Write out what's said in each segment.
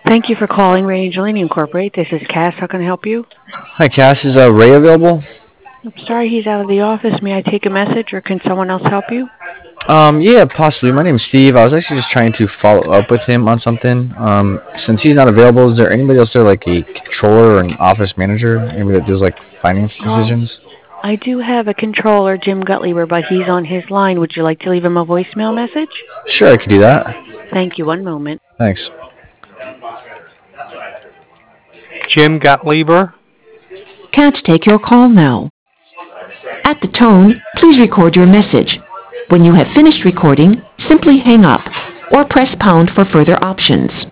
Thank you for calling Ray Angelini Incorporated. This is Cass. How can I help you? Hi, Cass. Is Ray available? I'm sorry he's out of the office. May I take a message or can someone else help you? Yeah, possibly. My name's Steve. I was actually just trying to follow up with him on something. Since he's not available, is there anybody else there, like a controller or an office manager, anybody that does like finance Um, decisions? I do have a controller, Jim Gutlieber, but he's on his line. Would you like to leave him a voicemail message? Sure, I could do that. Thank you. One moment. Thanks. Jim Gottlieb. Can't take your call now. At the tone, please record your message. When you have finished recording, simply hang up or press pound for further options.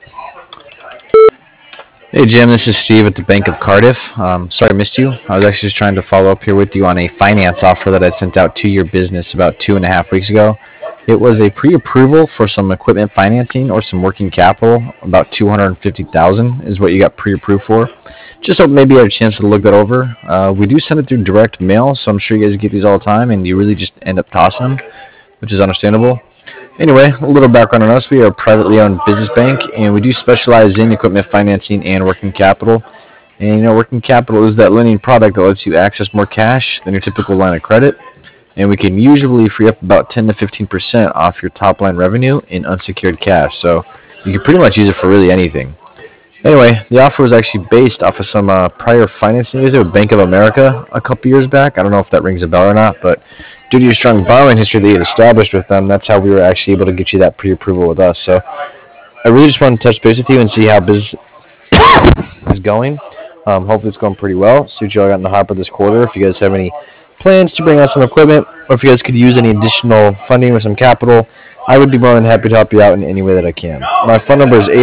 Hey, Jim. This is Steve at the Bank of Cardiff. Sorry I missed you. I was actually just trying to follow up here with you on a finance offer that I sent out to your business about 2.5 weeks ago. It was a pre-approval for some equipment financing or some working capital. About 250,000 is what you got pre-approved for. Just hope maybe you had a chance to look that over. We do send it through direct mail, so I'm sure you guys get these all the time, and you really just end up tossing them, which is understandable. Anyway, a little background on us. We are a privately owned business bank, and we do specialize in equipment financing and working capital. And working capital is that lending product that lets you access more cash than your typical line of credit. And we can usually free up about 10 to 15% off your top line revenue in unsecured cash. So you can pretty much use it for really anything. Anyway, the offer was actually based off of some prior financing with Bank of America a couple years back. I don't know if that rings a bell or not, but due to your strong borrowing history that you had established with them, that's how we were actually able to get you that pre-approval with us. So I really just wanted to touch base with you and see how business is going. Hopefully it's going pretty well. See what you all got in the hopper this quarter. If you guys have any plans to bring out some equipment, or if you guys could use any additional funding or some capital, I would be more than happy to help you out in any way that I can. My phone number is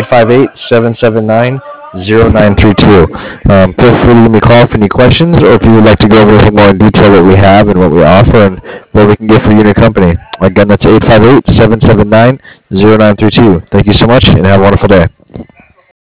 858-779-0932. Feel free to give me a call if any questions, or if you would like to go over anything more in detail that we have and what we offer and what we can get for you and your company. Again, that's 858-779-0932. Thank you so much, and have a wonderful day.